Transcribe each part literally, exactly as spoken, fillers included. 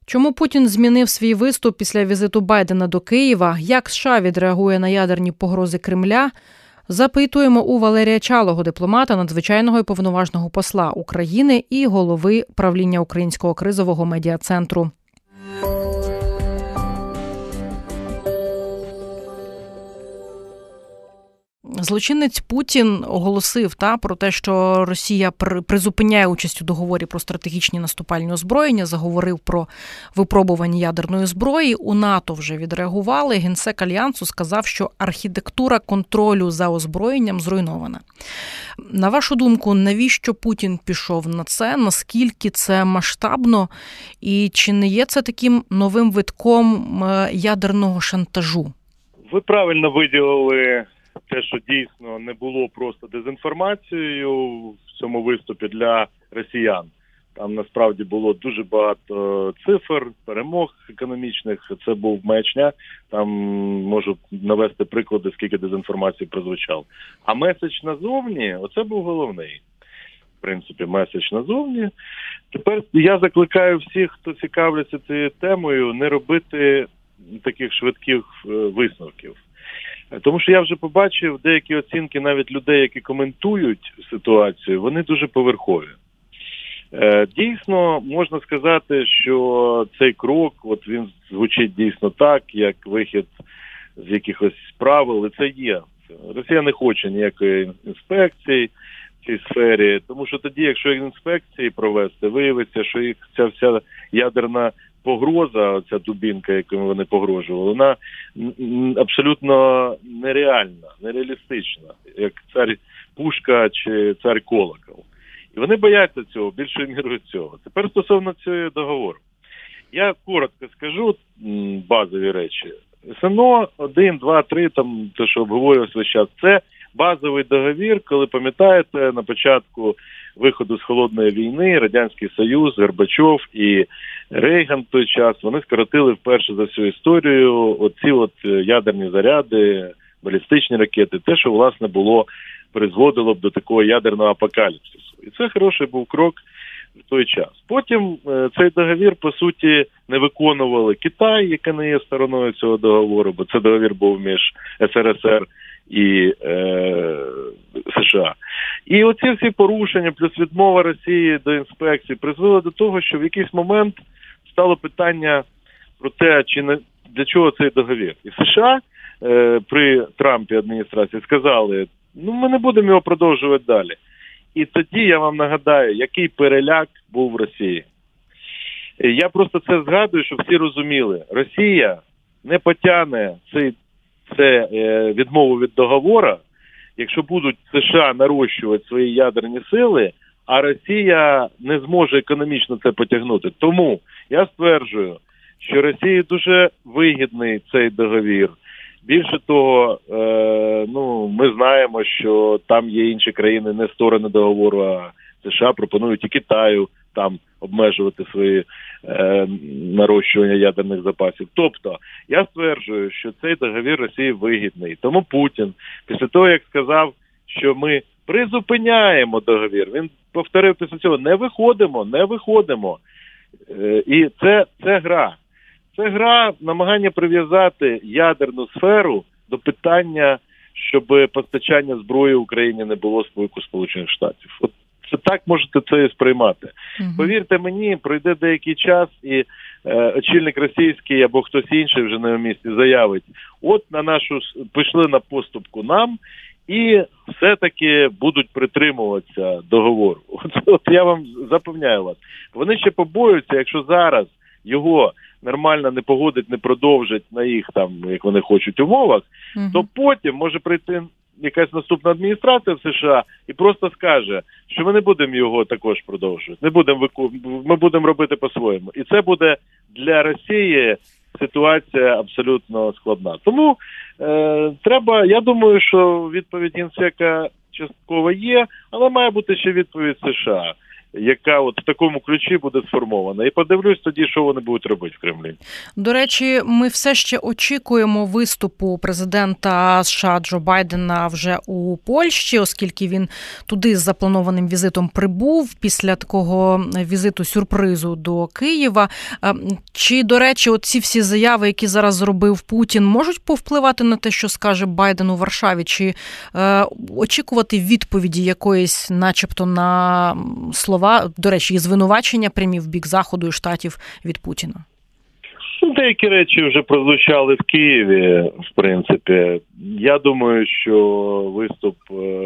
Чому Путін змінив свій виступ після візиту Байдена до Києва? Як США відреагує на ядерні погрози Кремля? Запитуємо у Валерія Чалого, дипломата, надзвичайного і повноважного посла України і голови правління Українського кризового медіа-центру. Злочинець Путін оголосив та, про те, що Росія призупиняє участь у договорі про стратегічні наступальні озброєння, заговорив про випробування ядерної зброї. У НАТО вже відреагували. Генсек Альянсу сказав, що архітектура контролю за озброєнням зруйнована. На вашу думку, навіщо Путін пішов на це? Наскільки це масштабно? І чи не є це таким новим витком ядерного шантажу? Ви правильно виділили те, що дійсно не було просто дезінформацією в цьому виступі для росіян. Там насправді було дуже багато цифр, перемог економічних. Це був маячня. Там можу навести приклади, скільки дезінформації прозвучало. А меседж назовні, оце був головний. В принципі, меседж назовні. Тепер я закликаю всіх, хто цікавляться цією темою, не робити таких швидких висновків. Тому що я вже побачив деякі оцінки навіть людей, які коментують ситуацію, вони дуже поверхові. Дійсно, можна сказати, що цей крок, от він звучить дійсно так, як вихід з якихось правил, і це є. Росія не хоче ніякої інспекції в цій сфері, тому що тоді, якщо інспекції провести, виявиться, що їх ця вся ядерна погроза, ця дубінка, яку вони погрожували, вона абсолютно нереальна, нереалістична, як цар Пушка чи цар Колокол. І вони бояться цього, більшою мірою цього. Тепер стосовно цього договору. Я коротко скажу базові речі. СНО один, два, три, там, те, що обговорювалося весь час, це базовий договір, коли, пам'ятаєте, на початку виходу з холодної війни Радянський Союз, Горбачов і Рейган в той час, вони скоротили вперше за всю історію оці от ядерні заряди, балістичні ракети, те, що, власне, було, призводило б до такого ядерного апокаліпсису. І це хороший був крок в той час. Потім е, цей договір, по суті, не виконували Китай, яка не є стороною цього договору, бо це договір був між СРСР і е, США. І оці всі порушення, плюс відмова Росії до інспекції, призвели до того, що в якийсь момент стало питання про те, чи не, для чого цей договір. І США е, при Трампі адміністрації сказали, ну ми не будемо його продовжувати далі. І тоді я вам нагадаю, який переляк був в Росії. Я просто це згадую, щоб всі розуміли. Росія не потягне цей, це е, відмову від договору, якщо будуть США нарощувати свої ядерні сили, а Росія не зможе економічно це потягнути. Тому я стверджую, що Росії дуже вигідний цей договір. Більше того, е, ну, ми знаємо, що там є інші країни, не сторони договору, а США пропонують і Китаю там обмежувати свої е, нарощування ядерних запасів. Тобто, я стверджую, що цей договір Росії вигідний. Тому Путін, після того, як сказав, що ми призупиняємо договір, він повторив після цього, не виходимо, не виходимо. Е, і це, це гра. Це гра, намагання прив'язати ядерну сферу до питання, щоб постачання зброї Україні не було з боку Сполучених Штатів. От це так можете це і сприймати. Uh-huh. Повірте мені, пройде деякий час і е, очільник російський або хтось інший вже на його місці заявить, от на нашу, пішли на поступку нам і все-таки будуть притримуватися договору. От, от я вам запевняю вас. Вони ще побоюються, якщо зараз його нормально не погодить, не продовжить на їх там, як вони хочуть, умовах, uh-huh. то потім може прийти якась наступна адміністрація в США і просто скаже, що ми не будемо його також продовжувати, не будемо вику... ми будемо робити по-своєму. І це буде для Росії ситуація абсолютно складна. Тому е, треба, я думаю, що відповідь Генсека частково є, але має бути ще відповідь США. яка от в такому ключі буде сформована. І подивлюсь тоді, що вони будуть робити в Кремлі. До речі, ми все ще очікуємо виступу президента США Джо Байдена вже у Польщі, оскільки він туди з запланованим візитом прибув після такого візиту-сюрпризу до Києва. Чи, до речі, оці всі заяви, які зараз зробив Путін, можуть повпливати на те, що скаже Байден у Варшаві? Чи е, очікувати відповіді якоїсь, начебто, на слова, до речі, і звинувачення прямі в бік Заходу і Штатів від Путіна? Деякі речі вже прозвучали в Києві, в принципі. Я думаю, що виступ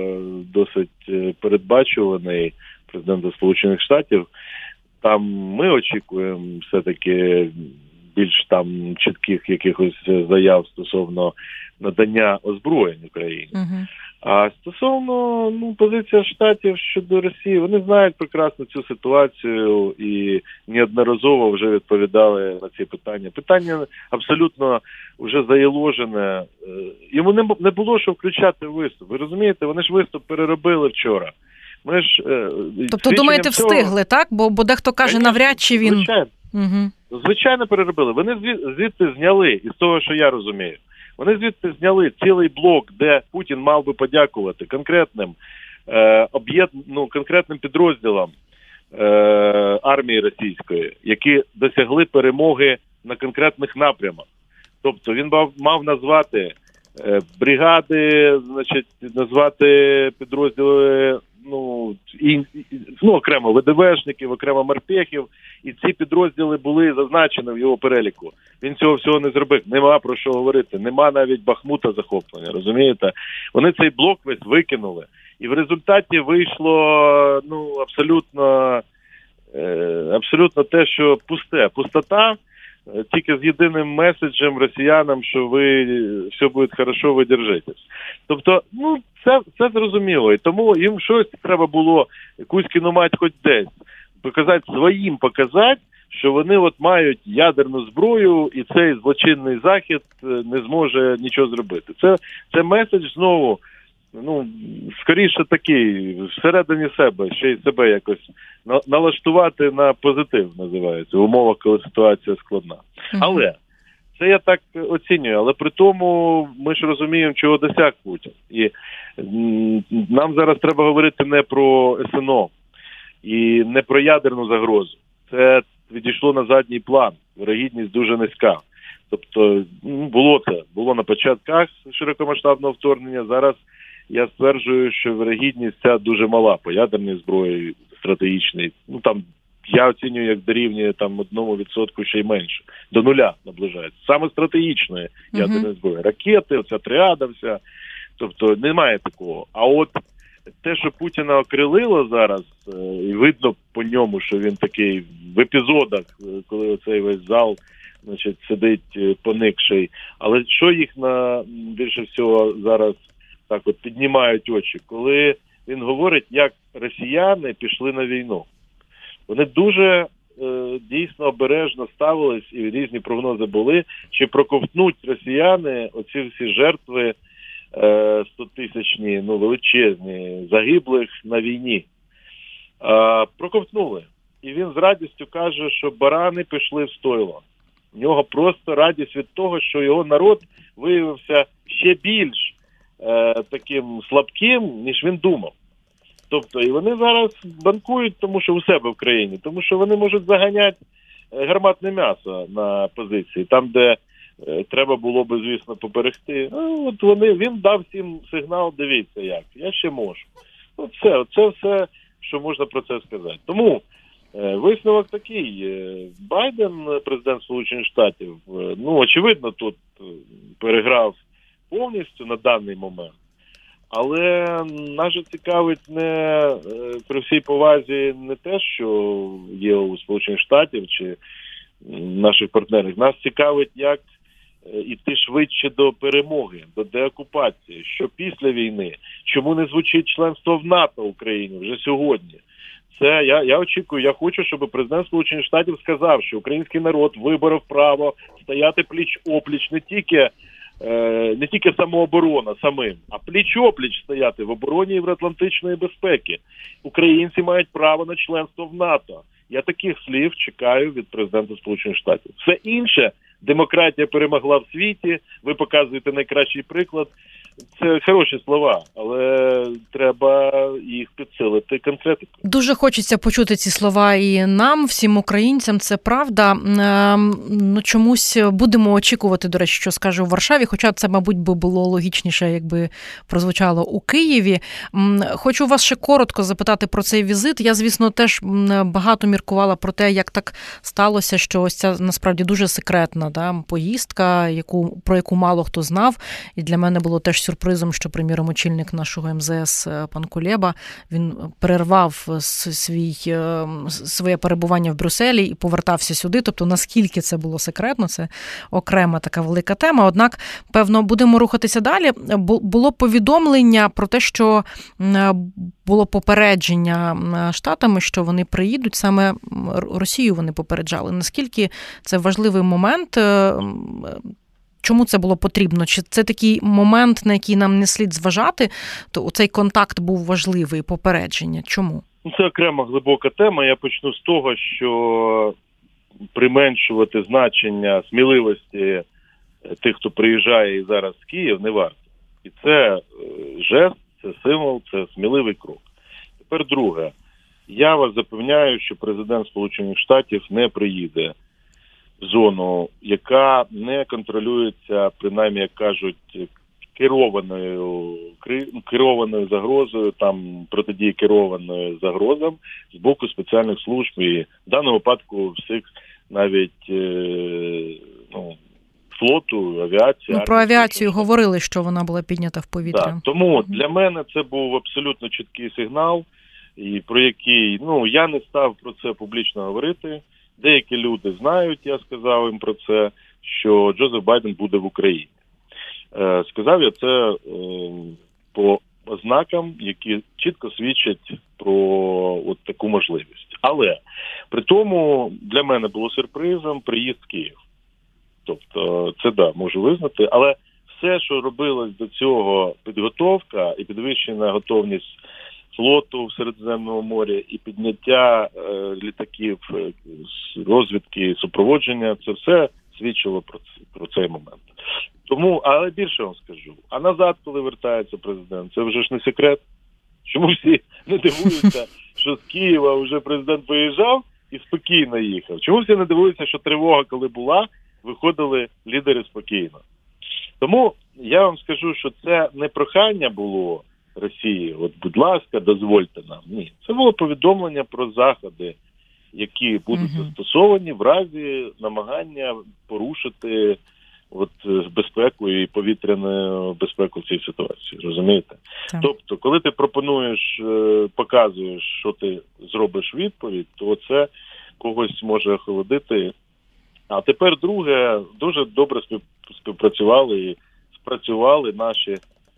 досить передбачуваний президента Сполучених Штатів. Там ми очікуємо все-таки більш там чітких якихось заяв стосовно надання озброєнь Україні. Uh-huh. А стосовно ну, позиція Штатів щодо Росії, вони знають прекрасно цю ситуацію і неодноразово вже відповідали на ці питання. Питання абсолютно вже заєложене. Йому не, не було що включати в виступ. Ви розумієте, вони ж виступ переробили вчора. Ми ж, тобто, думаєте, цього... встигли, так? Бо, бо дехто каже, Конечно, навряд чи він... Звичайно. Угу. Звичайно, переробили. Вони звідти зняли, із того, що я розумію. Вони звідти зняли цілий блок, де Путін мав би подякувати конкретним е, об'єд... ну, конкретним підрозділам е, армії російської, які досягли перемоги на конкретних напрямах. Тобто він мав, мав назвати е, бригади, значить, назвати підрозділи ну, і, ну, окремо ВДВшників, окремо морпехів, і ці підрозділи були зазначені в його переліку. Він цього всього не зробив. Нема про що говорити. Нема навіть Бахмута захоплення, розумієте? Вони цей блок весь викинули. І в результаті вийшло ну, абсолютно, е, абсолютно те, що пусте. Пустота, е, тільки з єдиним меседжем росіянам, що ви, все буде хорошо, ви держитесь. Тобто, ну, це, це зрозуміло. І тому їм щось треба було, якусь кіномать хоч десь, показати своїм, показати, що вони от мають ядерну зброю і цей злочинний захід не зможе нічого зробити. Це, це меседж знову, ну, скоріше такий, всередині себе, ще й себе якось налаштувати на позитив, називається, в умовах, коли ситуація складна. Mm-hmm. Але, це я так оцінюю, але при тому ми ж розуміємо, чого досяг Путін. І м, нам зараз треба говорити не про СНО і не про ядерну загрозу. Це відійшло на задній план. Вирогідність дуже низька. Тобто, ну, було це. Було на початках широкомасштабного вторгнення. Зараз я стверджую, що вирогідність ця дуже мала по ядерній зброї стратегічній. Ну, там, я оцінюю, як дорівнює там одному відсотку ще й менше. До нуля наближається. Саме стратегічної ядерної uh-huh. зброї. Ракети, оця тріада вся. Тобто, немає такого. А от те, що Путіна окрилило зараз, і видно по ньому, що він такий в епізодах, коли оцей весь зал, значить, сидить поникший. Але що їх на більше всього зараз так от піднімають очі, коли він говорить, як росіяни пішли на війну. Вони дуже е, дійсно обережно ставились, і різні прогнози були, чи проковтнуть росіяни оці всі жертви стотисячні, ну, величезні, загиблих на війні. А, проковтнули. І він з радістю каже, що барани пішли в стойло. У нього просто радість від того, що його народ виявився ще більш е, таким слабким, ніж він думав. Тобто, і вони зараз банкують, тому що у себе в країні, тому що вони можуть заганяти гарматне м'ясо на позиції, там, де треба було би, звісно, поберегти. Ну, от вони, він дав всім сигнал, дивіться як, я ще можу. От це, це все, що можна про це сказати. Тому е, висновок такий. Е, Байден, президент Сполучених Штатів, е, ну, очевидно, тут переграв повністю на даний момент. Але нас же цікавить не, е, при всій повазі не те, що є у Сполучених Штатів чи наших партнерів. Нас цікавить, як іти швидше до перемоги, до деокупації, що після війни, чому не звучить членство в НАТО Україні вже сьогодні. Це я, я очікую, я хочу, щоб президент Сполучених Штатів сказав, що український народ виборов право стояти пліч-опліч не тільки не тільки самооборона самим, а пліч-опліч стояти в обороні євроатлантичної безпеки. Українці мають право на членство в НАТО. Я таких слів чекаю від президента Сполучених Штатів. Все інше, демократія перемогла в світі, ви показуєте найкращий приклад. Це хороші слова, але треба їх підсилити конкретикою. Дуже хочеться почути ці слова і нам, всім українцям, це правда. Ну, чомусь будемо очікувати, до речі, що скаже у Варшаві, хоча це, мабуть, би було логічніше, якби прозвучало у Києві. Хочу вас ще коротко запитати про цей візит. Я, звісно, теж багато міркувала про те, як так сталося, що ось ця, насправді, дуже секретна да, поїздка, яку, про яку мало хто знав, і для мене було теж сюрпризом, що, приміром, очільник нашого ем зе ес пан Кулеба, він перервав свій, своє перебування в Брюсселі і повертався сюди. Тобто, наскільки це було секретно, це окрема така велика тема. Однак, певно, будемо рухатися далі. Було повідомлення про те, що було попередження Штатами, що вони приїдуть, саме Росію вони попереджали. Наскільки це важливий момент? Чому це було потрібно? Чи це такий момент, на який нам не слід зважати? То цей контакт був важливий, попередження. Чому? Це окрема глибока тема. Я почну з того, що применшувати значення сміливості тих, хто приїжджає і зараз в Київ, не варто. І це жест, це символ, це сміливий крок. Тепер друге. Я вас запевняю, що президент Сполучених Штатів не приїде в зону, яка не контролюється, принаймні, як кажуть, керованою, керованою загрозою, там протидії керованою загрозам з боку спеціальних служб і в даному випадку всіх навіть ну, флоту, авіації. Ну, про авіацію говорили, що вона була піднята в повітря. Так, тому для мене це був абсолютно чіткий сигнал, і про який, ну, я не став про це публічно говорити. Деякі люди знають, я сказав їм про це, що Джозеф Байден буде в Україні. Е, сказав я це е, по ознакам, які чітко свідчать про от таку можливість. Але при тому для мене було сюрпризом приїзд в Київ. Тобто це, да, можу визнати, але все, що робилось до цього, підготовка і підвищена готовність флоту в Середземному морі і підняття е, літаків, е, розвідки, супроводження, це все свідчило про, це, про цей момент. Тому, але більше вам скажу, а назад, коли вертається президент, це вже ж не секрет. Чому всі не дивуються, що з Києва вже президент виїжджав і спокійно їхав? Чому всі не дивуються, що тривога, коли була, виходили лідери спокійно? Тому я вам скажу, що це не прохання було Росії, от, будь ласка, дозвольте нам. Ні. Це було повідомлення про заходи, які будуть uh-huh. застосовані в разі намагання порушити от, безпеку і повітряну безпеку в цій ситуації. Розумієте? Так. Тобто, коли ти пропонуєш, показуєш, що ти зробиш відповідь, то це когось може охолодити. А тепер друге, дуже добре співпрацювали і спрацювали наші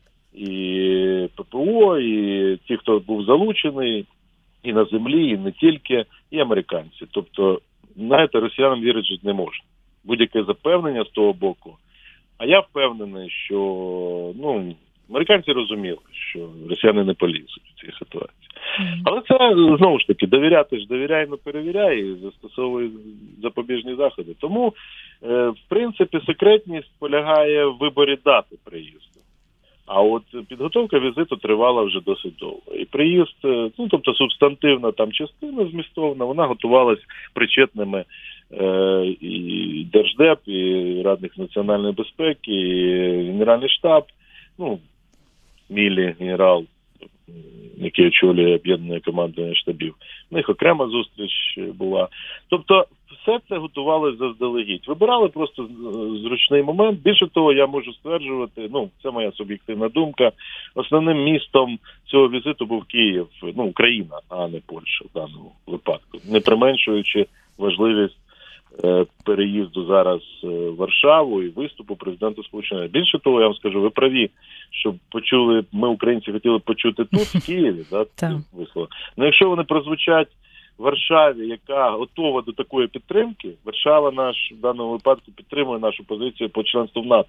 і ППО, і ті, хто був залучений, і на землі, і не тільки, і американці. Тобто, знаєте, росіянам вірити не можна. Будь-яке запевнення з того боку. А я впевнений, що ну, американці розуміли, що росіяни не полізуть в цій ситуації. Mm-hmm. Але це, знову ж таки, довіряти ж довіряй, не перевіряй, і застосовує запобіжні заходи. Тому, е, в принципі, секретність полягає в виборі дати приїзду. А от підготовка візиту тривала вже досить довго. І приїзд, ну, тобто субстантивна там частина змістовна, вона готувалась причетними е, і Держдеп, і Радник національної безпеки, і Генеральний штаб, ну, Мілі, генерал, який очолює об'єднане командування штабів. У них окрема зустріч була. Тобто все це готувалося заздалегідь. Вибирали просто зручний момент. Більше того, я можу стверджувати, ну, це моя суб'єктивна думка, основним містом цього візиту був Київ, ну, Україна, а не Польща в даному випадку. Не применшуючи важливість е, переїзду зараз в Варшаву і виступу президента Сполучених. Більше того, я вам скажу, ви праві, щоб почули, ми, українці, хотіли почути тут, в Києві, да, вислови. Ну, якщо вони прозвучать в Варшаві, яка готова до такої підтримки, Варшава наш в даному випадку підтримує нашу позицію по членству в НАТО.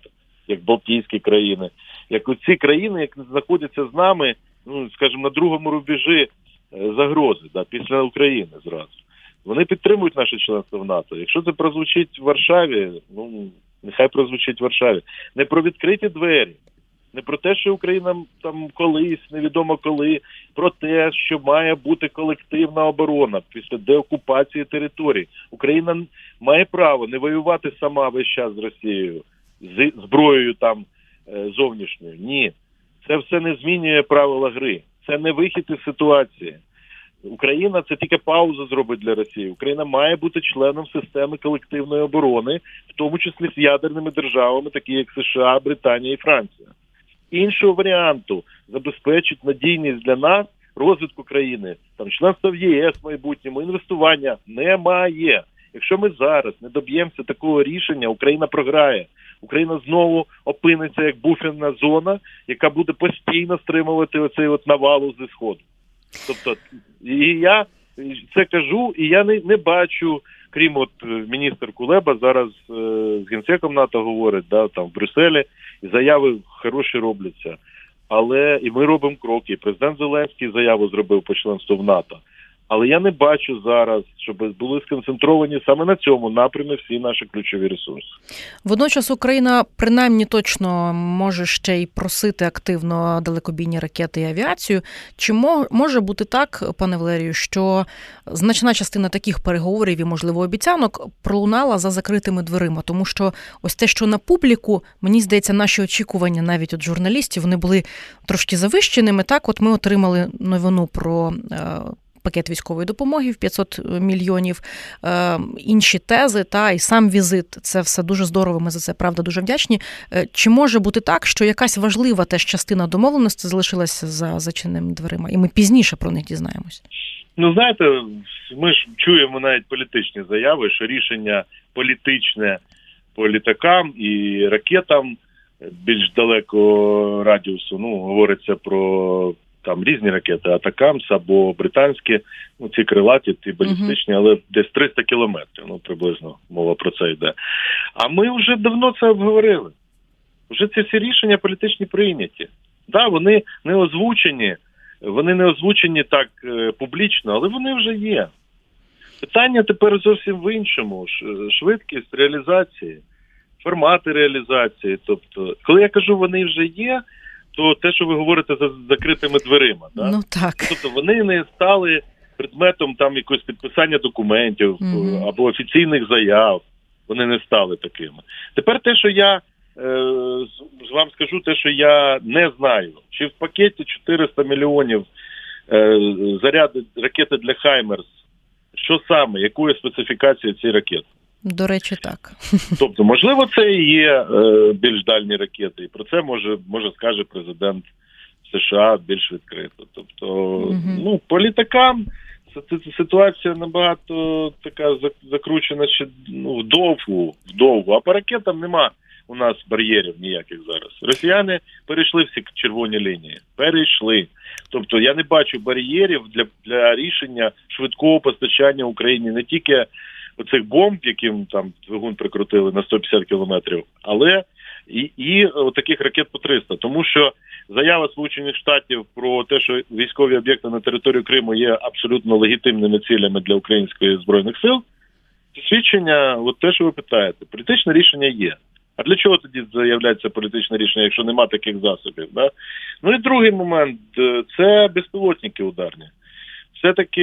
як Балтійські країни, як оці країни, які знаходяться з нами, ну, скажімо, на другому рубежі загрози, да, після України зразу. Вони підтримують наше членство в НАТО. Якщо це прозвучить в Варшаві, ну, нехай прозвучить в Варшаві. Не про відкриті двері, не про те, що Україна там колись, невідомо коли, про те, що має бути колективна оборона після деокупації територій. Україна має право не воювати сама весь час з Росією, з зброєю там зовнішньою. Ні. Це все не змінює правила гри. Це не вихід із ситуації. Україна це тільки паузу зробить для Росії. Україна має бути членом системи колективної оборони, в тому числі з ядерними державами, такі як США, Британія і Франція. Іншого варіанту забезпечить надійність для нас, розвитку країни, там членство в ЄС в майбутньому, інвестування немає. Якщо ми зараз не доб'ємося такого рішення, Україна програє. Україна знову опиниться як буферна зона, яка буде постійно стримувати оцей от навалу зі Сходу. Тобто, і я це кажу, і я не, не бачу, крім от міністр Кулеба зараз е, з Генсеком НАТО говорить, да, там в Брюсселі, і заяви хороші робляться. Але і ми робимо кроки. Президент Зеленський заяву зробив по членству в НАТО. Але я не бачу зараз, щоб були сконцентровані саме на цьому напрямі всі наші ключові ресурси. Водночас Україна принаймні точно може ще й просити активно далекобійні ракети і авіацію. Чи може бути так, пане Валерію, що значна частина таких переговорів і, можливо, обіцянок пролунала за закритими дверима? Тому що ось те, що на публіку, мені здається, наші очікування навіть від журналістів, вони були трошки завищеними. Так, от ми отримали новину про пакет військової допомоги в п'ятсот мільйонів, е, інші тези, та, і сам візит. Це все дуже здорово, ми за це, правда, дуже вдячні. Е, чи може бути так, що якась важлива теж частина домовленості залишилася за зачиненими дверима, і ми пізніше про них дізнаємось? Ну, знаєте, ми ж чуємо навіть політичні заяви, що рішення політичне по літакам і ракетам більш далекого радіусу, ну, говориться про там різні ракети, Атакамс або британські, ну ці крилаті, ті балістичні, uh-huh. але десь триста кілометрів, ну приблизно мова про це йде. А ми вже давно це обговорили. Вже ці всі рішення політичні прийняті. Да, вони не озвучені, вони не озвучені так е, публічно, але вони вже є. Питання тепер зовсім в іншому. Швидкість реалізації, формати реалізації. Тобто, коли я кажу, вони вже є, то те, що ви говорите за закритими дверима, да? Ну, так. Тобто вони не стали предметом там якогось підписання документів mm-hmm. або офіційних заяв. Вони не стали такими. Тепер те, що я е, вам скажу, те, що я не знаю, чи в пакеті чотириста мільйонів е, заряди ракети для Хаймерс, що саме, якої специфікації ці ракети? До речі, так. Тобто, можливо, це і є е, більш дальні ракети, і про це може, може скаже президент США більш відкрито. Тобто, mm-hmm. ну, по літакам ситуація набагато така закручена ще ну, вдовгу, вдовгу, а по ракетам нема у нас бар'єрів ніяких зараз. Росіяни перейшли всі червоні лінії. Перейшли. Тобто, я не бачу бар'єрів для, для рішення швидкого постачання Україні не тільки оцих бомб, яким там двигун прикрутили на сто п'ятдесят кілометрів, але і, і таких ракет по триста. Тому що заява Сполучених Штатів про те, що військові об'єкти на території Криму є абсолютно легітимними цілями для українських збройних сил, свідчення, от те, що ви питаєте, політичне рішення є. А для чого тоді заявляється політичне рішення, якщо нема таких засобів? Да? Ну і другий момент – це безпілотники ударні. Все-таки,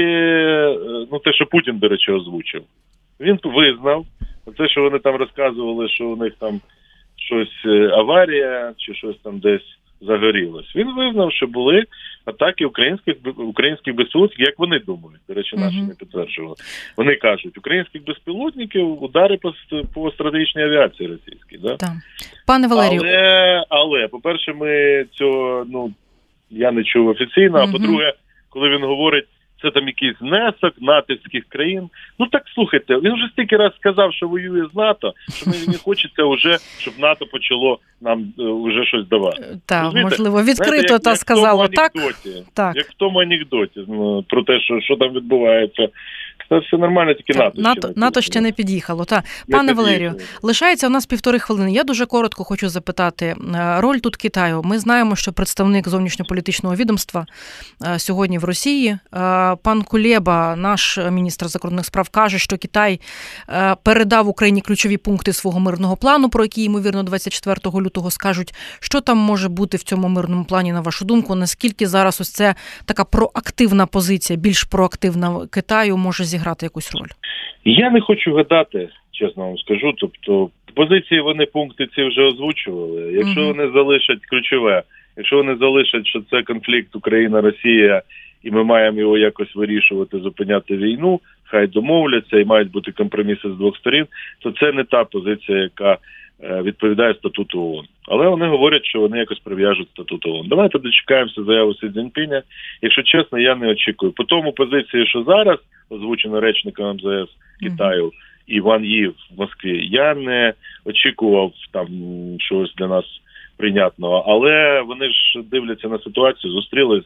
ну те, що Путін, до речі, озвучив. Він визнав, те, що вони там розказували, що у них там щось аварія чи щось там десь загорілось. Він визнав, що були атаки українських українських безпілотників, як вони думають. До речі, наші mm-hmm. не підтверджували. Вони кажуть, українських безпілотників удари по, по стратегічній авіації російській. Да? Так. Пане Валерію. Але, але, по-перше, ми цього, ну, я не чув офіційно, mm-hmm. а по-друге, коли він говорить, це там якийсь внесок натівських країн. Ну так, слухайте, він вже стільки раз сказав, що воює з НАТО, що мені не хочеться вже, щоб НАТО почало нам вже щось давати. Так, можливо, відкрито як, та як сказало так? так. Як в тому анекдоті ну, про те, що, що там відбувається. Це все нормально, тільки так, НАТО, НАТО ще не НАТО ще не під'їхало. Так. Пане Валерію, лишається у нас півтори хвилини. Я дуже коротко хочу запитати. Роль тут Китаю. Ми знаємо, що представник зовнішньополітичного відомства сьогодні в Росії. Пан Кулеба, наш міністр закордонних справ, каже, що Китай передав Україні ключові пункти свого мирного плану, про які, ймовірно, двадцять четвертого лютого скажуть. Що там може бути в цьому мирному плані, на вашу думку? Наскільки зараз ось це така проактивна позиція, більш проактивна Китаю може зіграти якусь роль? Я не хочу гадати, чесно вам скажу. Тобто, позиції вони пункти ці вже озвучували. Якщо mm-hmm. вони залишать ключове, якщо вони залишать, що це конфлікт Україна-Росія, і ми маємо його якось вирішувати, зупиняти війну, хай домовляться і мають бути компроміси з двох сторін, то це не та позиція, яка відповідає статуту ООН. Але вони говорять, що вони якось прив'яжуть статут ООН. Давайте дочекаємося заяву Сі Цзіньпіня. Якщо чесно, я не очікую. По тому позиції, що зараз озвучено речником Ем Зе Ес Китаю і Ван Ї в Москві, я не очікував там щось для нас прийнятного. Але вони ж дивляться на ситуацію, зустрілись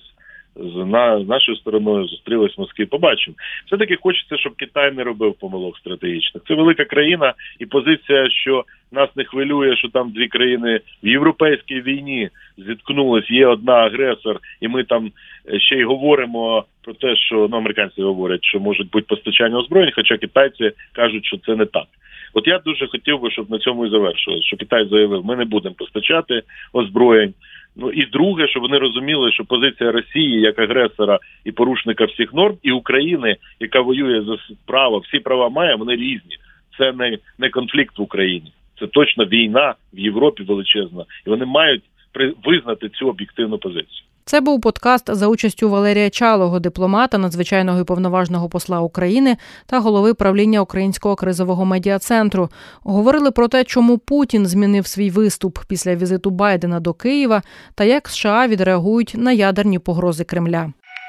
з на, нашою стороною, зустрілись в Москві, побачимо. Все-таки хочеться, щоб Китай не робив помилок стратегічних. Це велика країна, і позиція, що нас не хвилює, що там дві країни в європейській війні зіткнулись, є одна агресор, і ми там ще й говоримо про те, що, ну, американці говорять, що можуть бути постачання озброєнь, хоча китайці кажуть, що це не так. От я дуже хотів би, щоб на цьому і завершилось, що Китай заявив, ми не будемо постачати озброєнь. Ну і друге, щоб вони розуміли, що позиція Росії як агресора і порушника всіх норм, і України, яка воює за право, всі права має, вони різні. Це не, не конфлікт в Україні. Це точно війна в Європі величезна. І вони мають при, визнати цю об'єктивну позицію. Це був подкаст за участю Валерія Чалого, дипломата, надзвичайного і повноважного посла України та голови правління Українського кризового медіа-центру. Говорили про те, чому Путін змінив свій виступ після візиту Байдена до Києва та як США відреагують на ядерні погрози Кремля.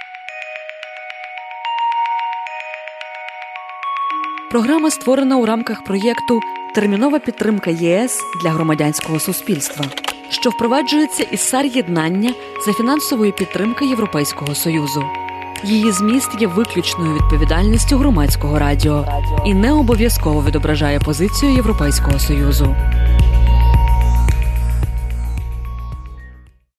Програма створена у рамках проєкту «Термінова підтримка ЄС для громадянського суспільства», що впроваджується із САР-єднання за фінансової підтримки Європейського Союзу. Її зміст є виключною відповідальністю громадського радіо і не обов'язково відображає позицію Європейського Союзу.